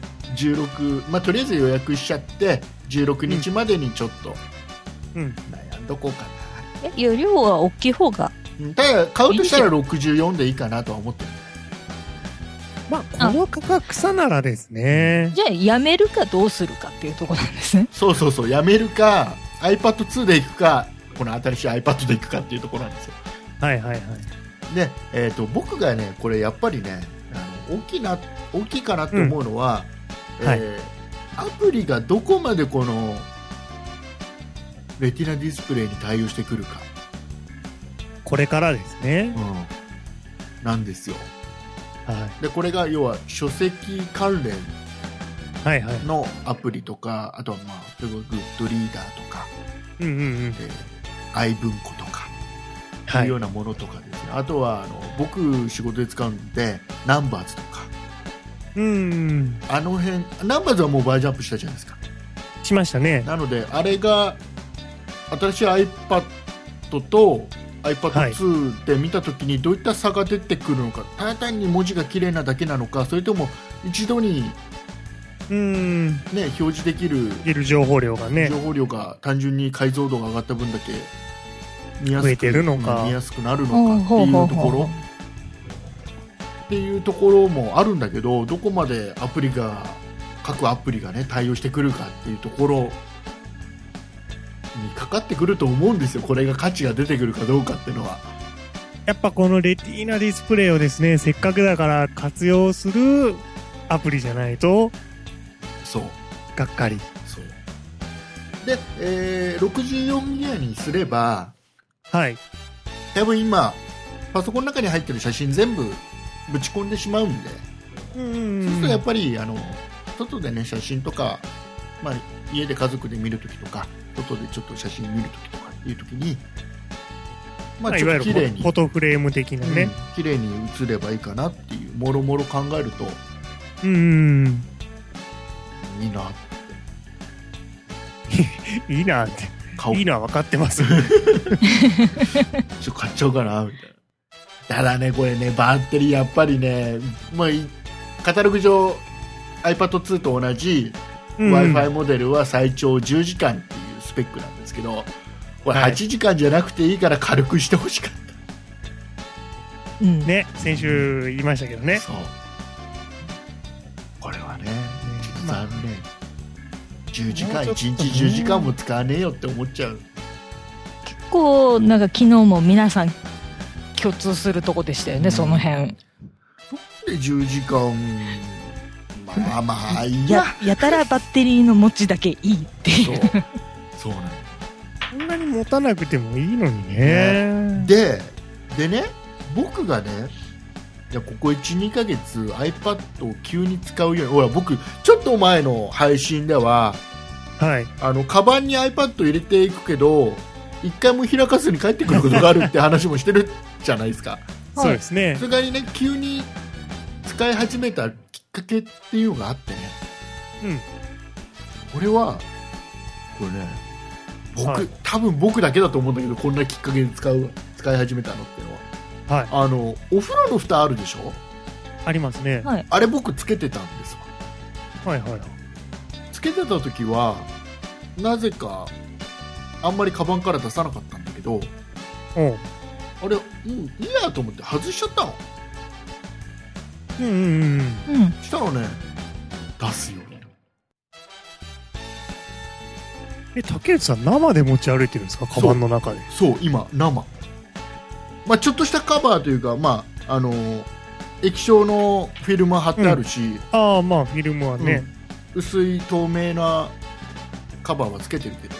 Speaker 1: 16、まあ、とりあえず予約しちゃって16日までにちょっと
Speaker 3: あ、うん。
Speaker 1: 悩んどこうかな、
Speaker 2: 容量は大きい方が。
Speaker 1: ただ買うとしたら64でいいかなとは思ってる。
Speaker 3: まあ、この価格差ならですね。
Speaker 2: じゃあやめるかどうするかっていうところなんですね。
Speaker 1: そうそうそう、やめるか iPad2 でいくかこの新しい iPad でいくかっていうところなんですよ。
Speaker 3: はいはいはい。
Speaker 1: で、僕がねこれやっぱりね大きいかなと思うのは、
Speaker 3: はい
Speaker 1: アプリがどこまでこのレティナディスプレイに対応してくるか、
Speaker 3: これからですね。
Speaker 1: なんですよ。
Speaker 3: は
Speaker 1: でこれが要は書籍関連
Speaker 3: い。はいはい。
Speaker 1: のアプリとか、あとはまあ例えばグッドリーダーとか、
Speaker 3: うんうんうん。
Speaker 1: 愛文庫とか
Speaker 3: はいいう
Speaker 1: ようなものとかですね、あとは僕仕事で使うんでナンバーズとか
Speaker 3: うん。
Speaker 1: あの辺、ナンバーズはもうバージョンアップしたじゃないですか。
Speaker 3: しましたね。
Speaker 1: なのであれが新しい iPad と iPad2 で見たときにどういった差が出てくるのか、ただ単に文字が綺麗なだけなのか、それとも一度に、
Speaker 3: うん。
Speaker 1: ね、表示できる
Speaker 3: いる情報量がね
Speaker 1: 情。報量が単純に解像度が上がった分だけ見や
Speaker 3: 増えてるのか
Speaker 1: 見やすくなるのかっていうところっていうところもあるんだけど、どこまで各アプリがね対応してくるかっていうところにかかってくると思うんですよ。これが価値が出てくるかどうかっていうのは。
Speaker 3: やっぱこのレティーナディスプレイをですね、せっかくだから活用するアプリじゃないと、
Speaker 1: そう
Speaker 3: がっかり。
Speaker 1: そうで、64ギガにすれば
Speaker 3: はい。
Speaker 1: 多分今パソコンの中に入ってる写真全部ぶち込んでしまうんで、
Speaker 3: うん
Speaker 1: そうするとやっぱり外でね写真とか、まあ、家で家族で見るときとか外でちょっと写真見るときとかっていうときに、まあ、ちょ
Speaker 3: いわゆる
Speaker 1: っと綺麗に
Speaker 3: フォトフレーム的なね。
Speaker 1: 綺麗に写ればいいかなっていうもろもろ考えると
Speaker 3: うん。
Speaker 1: いいな、
Speaker 3: いいなって。いいのは分かってます。
Speaker 1: ちょっと買っちゃおうかなみたいな。ただねこれねバッテリーやっぱりね、まあ、カタログ上 iPad2 と同じWi-Fi モデルは最長10時間っていうスペックなんですけど、これ
Speaker 3: はい
Speaker 1: 8時間じゃなくていいから軽くしてほしかっ
Speaker 2: うん。
Speaker 3: ね、先週言いましたけど
Speaker 1: た、
Speaker 3: ね。
Speaker 1: そうこれはね
Speaker 3: まあ
Speaker 1: 残念、10時間
Speaker 3: もうちょっとね
Speaker 1: 1日10時間も使わねえよって思っちゃう。
Speaker 2: 結構なんか昨日も皆さん共通するとこでしたよね、その辺。
Speaker 1: で10時間まあまあいいや
Speaker 2: やたらバッテリーの持ちだけいいっていう。
Speaker 1: そうなんだ。
Speaker 3: そんなに持たなくてもいいのにね。
Speaker 1: でね僕がね、 じゃここ 1,2 ヶ月 iPad を急に使うように、ほら僕ちょっと前の配信では、
Speaker 3: はい。
Speaker 1: カバンに iPad 入れていくけど一回も開かずに帰ってくることがあるって話もしてるじゃないですか。
Speaker 3: そうですね。
Speaker 1: それからね、急に使い始めたきっかけっていうのがあってね、これはこれね、多分僕だけだと思うんだけど、こんなきっかけで使い始めたのっていうのは、お風呂の蓋あるでしょ。
Speaker 3: ありますね。
Speaker 1: あれ僕つけてたんですわ。
Speaker 3: はいはい。
Speaker 1: つけてた時はなぜかあんまりカバンから出さなかったんだけど、あれ、いいやと思って外しちゃったの。したらね、出すよ。
Speaker 3: 竹内さん生で持ち歩いてるんですか、カバンの中で。
Speaker 1: そう今生、ちょっとしたカバーというか、液晶のフィルム貼ってあるし、
Speaker 3: フィルムはね、
Speaker 1: 薄い透明なカバーはつけてるけど、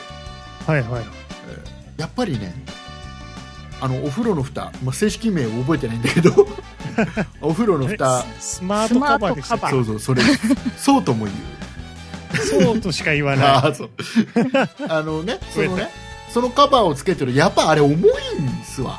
Speaker 1: やっぱりね、お風呂の蓋、正式名を覚えてないんだけどお風呂の蓋
Speaker 3: スマートカバーでした。
Speaker 1: そうそれそうとも言う
Speaker 3: そうとしか言わない。
Speaker 1: そうそのカバーをつけてる、やっぱあれ重いんですわ。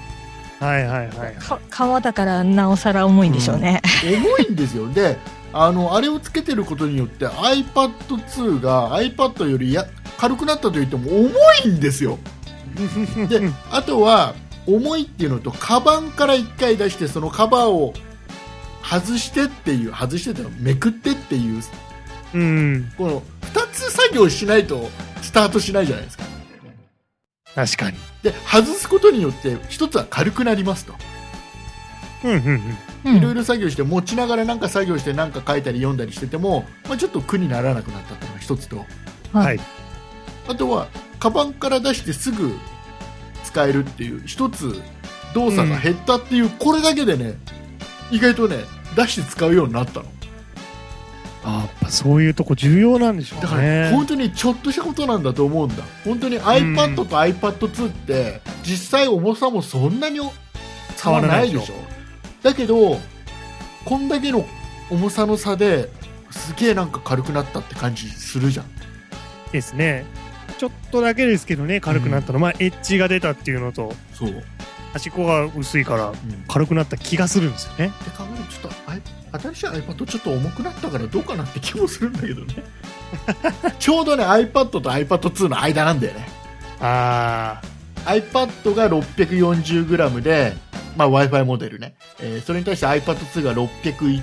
Speaker 2: 革だからなおさら重いんでしょうね、
Speaker 1: 重いんですよ。であれをつけてることによって iPad2 が iPad より軽くなったと言っても重いんですよであとは重いっていうのと、カバンから1回出してそのカバーを外してめくってっていう、この2つ作業しないとスタートしないじゃないですか。
Speaker 3: 確かに。
Speaker 1: で外すことによって一つは軽くなりますと。いろいろ作業して持ちながら何か作業して何か書いたり読んだりしてても、ちょっと苦にならなくなったっていうのが一つと、あとはカバンから出してすぐ使えるっていう一つ動作が減ったっていう、これだけでね、意外とね出して使うようになったの。
Speaker 3: やっぱそういうとこ重要なんでしょうね。
Speaker 1: だから本当にちょっとしたことなんだと思うんだ。本当に iPad と iPad2 って実際重さもそんなに差はないでしょ。だけどこんだけの重さの差ですげえなんか軽くなったって感じするじゃん。
Speaker 3: ですね。ちょっとだけですけどね、軽くなったの、エッジが出たっていうのと、端っこが薄いから軽くなった気がするんですよね。
Speaker 1: で考えるとちょっと新しい iPad ちょっと重くなったからどうかなって気もするんだけどねちょうどね iPad と iPad2 の間なんだよね。iPad が 640g で、Wi-Fi モデルね、それに対して iPad2 が 601g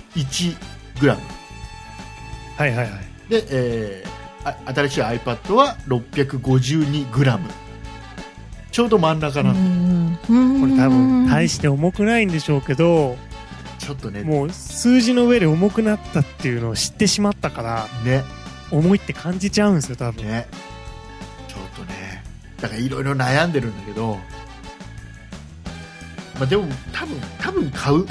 Speaker 1: で、新しい iPad は 652g、 ちょうど真ん中なんで、
Speaker 3: これ多分大して重くないんでしょうけど、
Speaker 1: ちょっとね、
Speaker 3: もう数字の上で重くなったっていうのを知ってしまったからね、重いって感じちゃうんですよ多分
Speaker 1: ね。ちょっとね、だからいろいろ悩んでるんだけど、でも多分買う。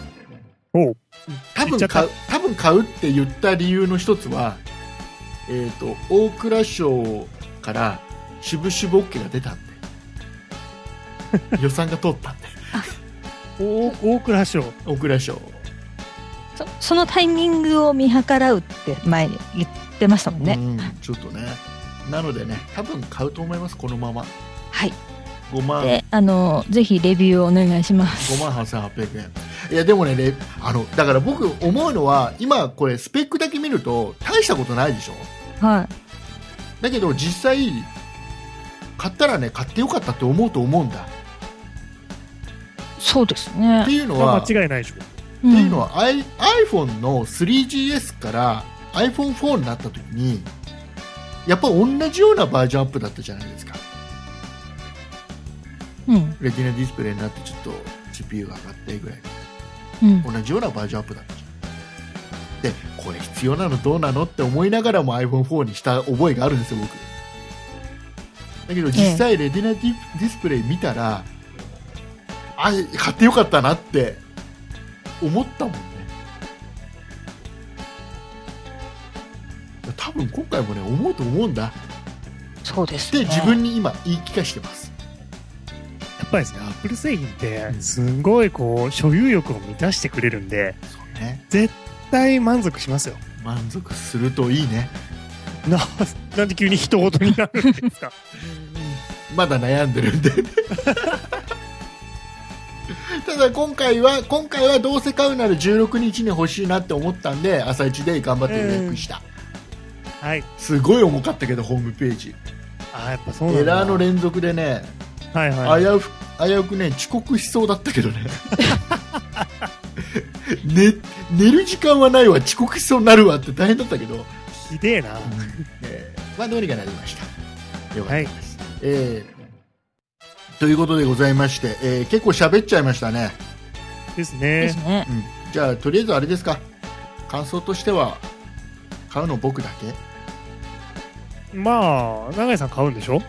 Speaker 1: 多分買うって言った理由の一つは、大蔵省から渋々 OK が出たんで予算が通ったんで
Speaker 3: 大蔵省
Speaker 2: そのタイミングを見計らうって前に言ってましたもんね。
Speaker 1: ちょっとね、なのでね、多分買うと思います、このまま。5万
Speaker 2: で、ぜひレビューをお願いします。
Speaker 1: 58,800円。いやでもね、だから僕思うのは、今これスペックだけ見ると大したことないでしょ。だけど実際買ったらね、買ってよかったって思うと思うんだ。
Speaker 2: そうですね。
Speaker 1: っていうのは
Speaker 3: 間違いないでしょ。
Speaker 1: っていうのは、iPhone の 3GS から iPhone4 になった時にやっぱ同じようなバージョンアップだったじゃないですか。レティナディスプレイになってちょっと CPU が上がってぐらい、同じようなバージョンアップだったじゃん。でこれ必要なのどうなのって思いながらも iPhone4 にした覚えがあるんですよ僕。だけど実際レティナディスプレイ見たら、買ってよかったなって思ったもんね。多分今回もね思うと思うんだ。
Speaker 2: そうですね。
Speaker 1: で自分に今言い聞かしてます。
Speaker 3: やっぱりですね、アップル製品ってすごいこう所有欲を満たしてくれるんで、
Speaker 1: そうね、
Speaker 3: 絶対満足しますよ。
Speaker 1: 満足するといいね。
Speaker 3: なんで急に人事になるんですか。
Speaker 1: まだ悩んでるんでただ今回はどうせ買うなら16日に欲しいなって思ったんで、朝一で頑張って予約した、
Speaker 3: はい。
Speaker 1: すごい重かったけどホームページ
Speaker 3: やっぱそうなんだ。
Speaker 1: エラーの連続でね、
Speaker 3: はいはい。
Speaker 1: 危うくね遅刻しそうだったけどね寝る時間はないわ、遅刻しそうになるわって大変だったけど、
Speaker 3: ひでえな。
Speaker 1: まあどうにかなりました。よかったです、ということでございまして、結構喋っちゃいましたね。
Speaker 3: です
Speaker 2: です
Speaker 3: ね。
Speaker 2: ね。
Speaker 1: じゃあとりあえずあれですか、感想としては買うの僕だけ。
Speaker 3: まあ、永井さん買うんでしょ？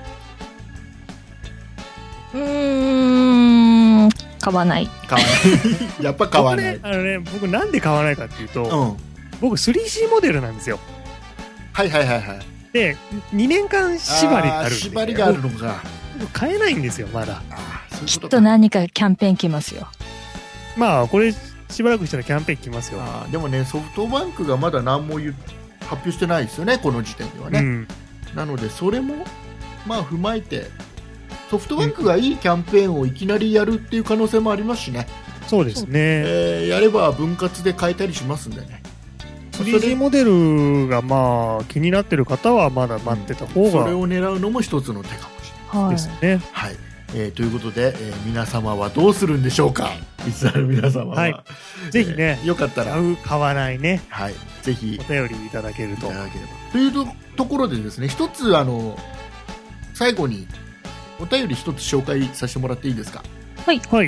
Speaker 2: 買わない。
Speaker 1: 買わないやっぱ買わない、
Speaker 3: 僕なんで買わないかっていうと、
Speaker 1: うん、
Speaker 3: 僕 3C モデルなんですよ。
Speaker 1: はいはいはいはい。
Speaker 3: で、2年間縛りがあるんで、
Speaker 1: 縛りがあるのか。
Speaker 3: 僕買えないんですよ、まだ。
Speaker 1: そういう
Speaker 2: きっ
Speaker 1: ことか。
Speaker 2: 何かキャンペーン来ますよ。
Speaker 3: まあ、これ、しばらくしたらキャンペーン来ますよ。
Speaker 1: でもね、ソフトバンクがまだ何も発表してないですよね、この時点ではね。
Speaker 3: うん、
Speaker 1: なので、それも、まあ、踏まえて、ソフトバンクがいいキャンペーンをいきなりやるっていう可能性もありますしね。
Speaker 3: そうですね。
Speaker 1: やれば分割で買えたりしますんでね。
Speaker 3: 3G モデルがまあ気になってる方はまだ待ってた方が、
Speaker 1: それを狙うのも一つの手かもしれない
Speaker 3: ですね。
Speaker 1: はい。ということで、皆様はどうするんでしょうか、リスナーの皆様は。
Speaker 3: はい。ぜひね、
Speaker 1: よかったら、
Speaker 3: 買わないね。
Speaker 1: はい。ぜひ、
Speaker 3: お便りいただけると。
Speaker 1: というところでですね、一つ、最後に、お便り一つ紹介させてもらっていいですか。
Speaker 2: はい。
Speaker 3: はい。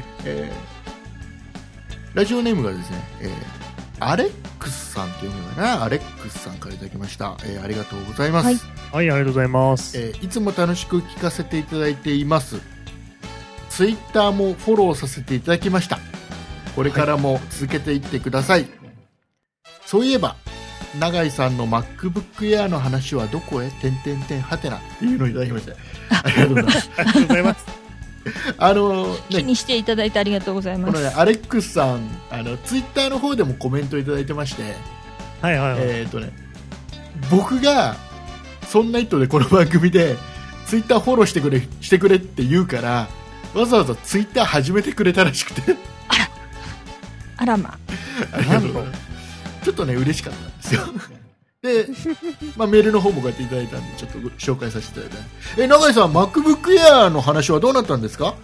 Speaker 1: ラジオネームがですね、アレックスさんというのかな、アレックスさんからいただきました。ありがとうございます。
Speaker 2: はい、
Speaker 3: はい、ありがとうございます。
Speaker 1: いつも楽しく聞かせていただいています。ツイッターもフォローさせていただきました。これからも続けていってください。そういえば、永井さんの MacBook Air の話はどこへはてなっていうのをいただきました。ありがとうございます。
Speaker 3: ありがとうございます。
Speaker 2: 気にしていただいてありがとうございます。
Speaker 1: このね、アレックスさん、ツイッターの方でもコメントいただいてまして、
Speaker 3: はいはいはい。
Speaker 1: 僕がそんな意図でこの番組でツイッターフォローしてくれって言うから、わざわざツイッター始めてくれたらしくて、
Speaker 2: あらま
Speaker 1: ありがとうございます。ちょっとね嬉しかったんですよ。で、まあ、メールの方もこうやっていただいたんでちょっと紹介させていただいた。永井さん MacBook Air の話はどうなったんですか？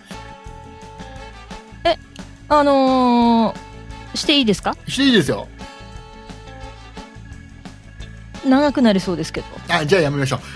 Speaker 2: していいですか？
Speaker 1: していいですよ。
Speaker 2: 長くなりそうですけど。
Speaker 1: じゃあやめましょ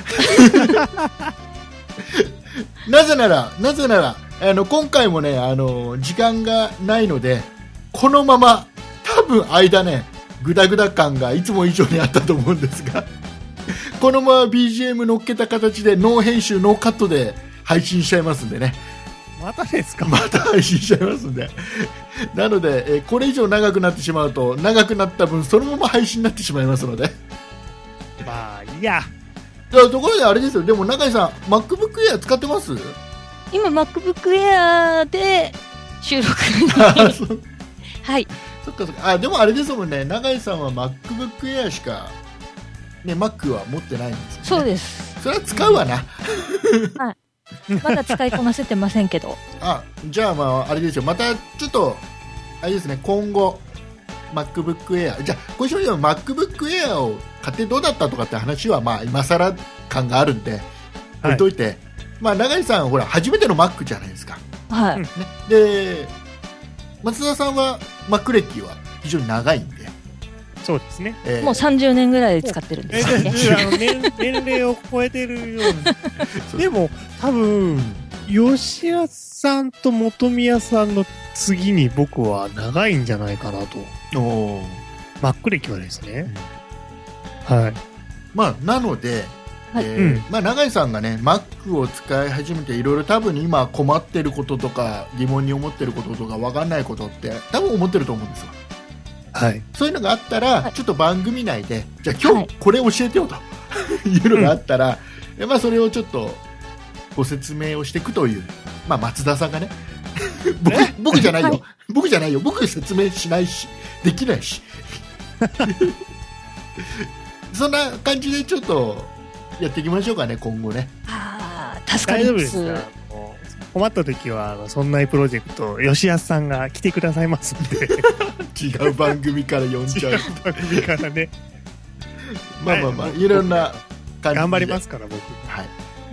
Speaker 1: う。なぜなら今回もね時間がないので、このまま多分間ねグダグダ感がいつも以上にあったと思うんですが、このまま BGM 乗っけた形でノー編集ノーカットで配信しちゃいますんでね。
Speaker 3: またですか？
Speaker 1: また配信しちゃいますんで。なので、これ以上長くなってしまうと、長くなった分そのまま配信になってしまいますので。
Speaker 3: まあいいや。
Speaker 1: ところであれですよ、でも永井さん MacBook Air 使ってます？
Speaker 2: 今 MacBook Air で収録はい。
Speaker 1: そっかそっか。でもあれですもんね、永井さんは MacBook Air しか、ね、Mac は持ってないんですよね。
Speaker 2: そうです。
Speaker 1: それは使うわな。
Speaker 2: はい。まだ使いこなせてませんけど。
Speaker 1: じゃあまああれですよ、またちょっとあれですね、今後 MacBook Air、じゃあ今週の MacBook Air を買ってどうだったとかって話はまあ今更感があるんで置いといて、まあ永井さんほら初めての Mac じゃないですか。
Speaker 2: はい。
Speaker 1: ね、で松田さんは Mac 歴は非常に長いんで。
Speaker 3: そうですね。
Speaker 2: もう30年ぐらい使ってるんですよね。
Speaker 3: 年齢を超えてるような。でも多分吉谷さんと本宮さんの次に僕は長いんじゃないかなと。Mac 歴はですね。はい。
Speaker 1: まあなので。まあ、永井さんがね Mac を使い始めていろいろ多分今困ってることとか疑問に思ってることとか分かんないことって多分思ってると思うんですよ。
Speaker 3: はい、
Speaker 1: そういうのがあったら、ちょっと番組内でじゃあ今日これ教えてよというのがあったら、まあ、それをちょっとご説明をしていくという、まあ、松田さんがね僕じゃないよ、はい、僕じゃないよ、僕説明しないしできないしそんな感じでちょっとやっていきましょうかね、今後ね。
Speaker 2: 助かります。
Speaker 3: 大丈夫ですか？困った時はそんなプロジェクト吉安さんが来てくださいますんで
Speaker 1: 違う番組から呼んじゃう。
Speaker 3: 違う番組からね
Speaker 1: まあまあまあ、いろんな感じで
Speaker 3: 頑張りますから僕。
Speaker 1: はい。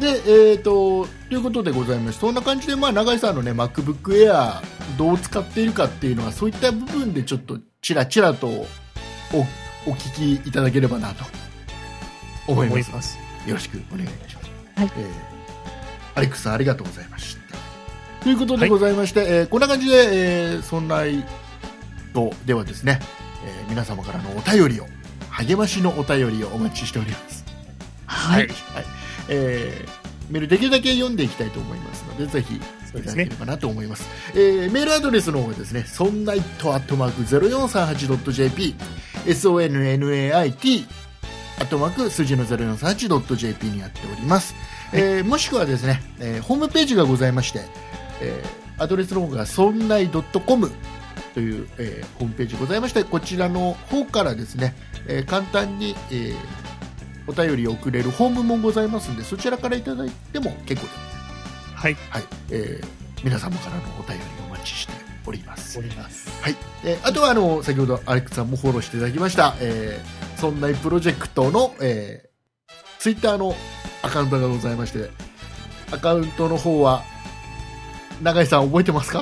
Speaker 1: で、ということでございまして、そんな感じで、まあ、永井さんのね MacBook Air どう使っているかっていうのは、そういった部分でちょっとちらちらとお聞きいただければなと思います。よろしくお願いいたします。
Speaker 2: はい。
Speaker 1: アレックスさんありがとうございました。ということでございまして、はい、こんな感じで、そんなとではですね、皆様からのお便りを、励ましのお便りをお待ちしております。
Speaker 2: はい。はい。
Speaker 1: メールできるだけ読んでいきたいと思いますので、ぜひいただければなと思います。メールアドレスの方がですね、sonnait@0438.jp、sonnait数字の 0438.jp にやっております。もしくはですね、ホームページがございまして、アドレスの方が sonnai.com という、ホームページございまして、こちらの方からですね、簡単に、お便りを送れるフォームもございますので、そちらからいただいても結構です。
Speaker 3: はい、
Speaker 1: はい。皆様からのお便りお待ちしております。
Speaker 3: はい。
Speaker 1: あとは先ほどアレックさんもフォローしていただきました、そんなプロジェクトの、ツイッターのアカウントがございまして、アカウントの方は永井さん覚えてますか？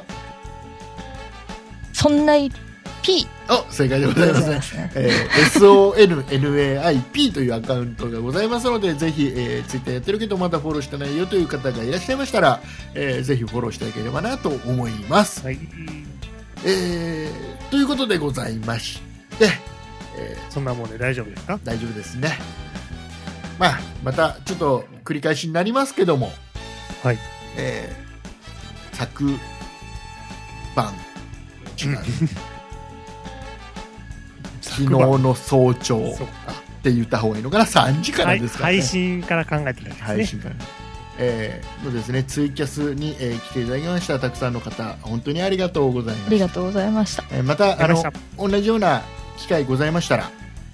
Speaker 2: そんな P。
Speaker 1: 正解でございますね。SONNAIP というアカウントがございますので、ぜひ、ツイッターやってるけどまだフォローしてないよという方がいらっしゃいましたら、ぜひフォローしていただければなと思います。
Speaker 3: はい。
Speaker 1: ということでございまして、
Speaker 3: そんなもんで大丈夫ですか？
Speaker 1: 大丈夫ですね。まあ、またちょっと繰り返しになりますけども、
Speaker 3: はい。
Speaker 1: 昨晩違う昨日の早朝って言った方がいいのかな、3時からですかね。
Speaker 3: 配信から考えてるんですね。
Speaker 1: 配信から、のですね、ツイキャスに、来ていただきましたたくさんの方、本当にありがとうございました。
Speaker 2: ありがとうございました。
Speaker 1: また同じような機会ございましたら、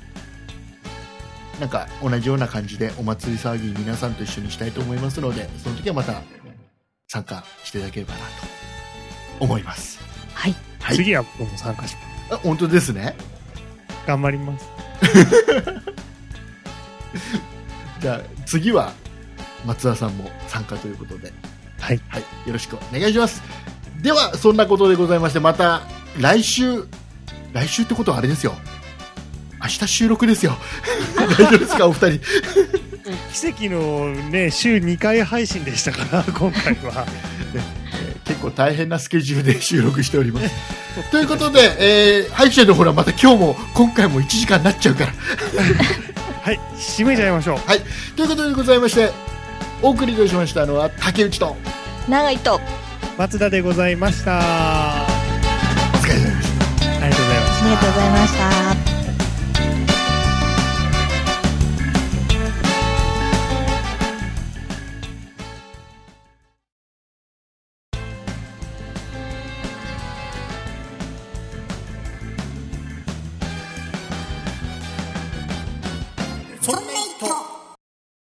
Speaker 1: なんか同じような感じでお祭り騒ぎ皆さんと一緒にしたいと思いますので、その時はまた参加していただければなと思います。
Speaker 3: はい。はい、次は僕も参加します。
Speaker 1: 本当ですね。
Speaker 3: 頑張ります。
Speaker 1: じゃあ次は松田さんも参加ということで、
Speaker 3: はい、
Speaker 1: はい、よろしくお願いします。ではそんなことでございまして、また来週ってことはあれですよ、明日収録ですよ。大丈夫ですかお二人。
Speaker 3: 奇跡のね、週2回配信でしたから今回は、
Speaker 1: 結構大変なスケジュールで収録しております。ということで、配信のほらまた今回も1時間になっちゃうから
Speaker 3: はい、締めちゃいましょう。
Speaker 1: はい、ということでございまして、お送りいたしましたのは竹内と
Speaker 2: 長井と
Speaker 3: 松田でございました。
Speaker 1: お疲れ様でした。
Speaker 3: ありがとうございました。
Speaker 2: ありがとうございました。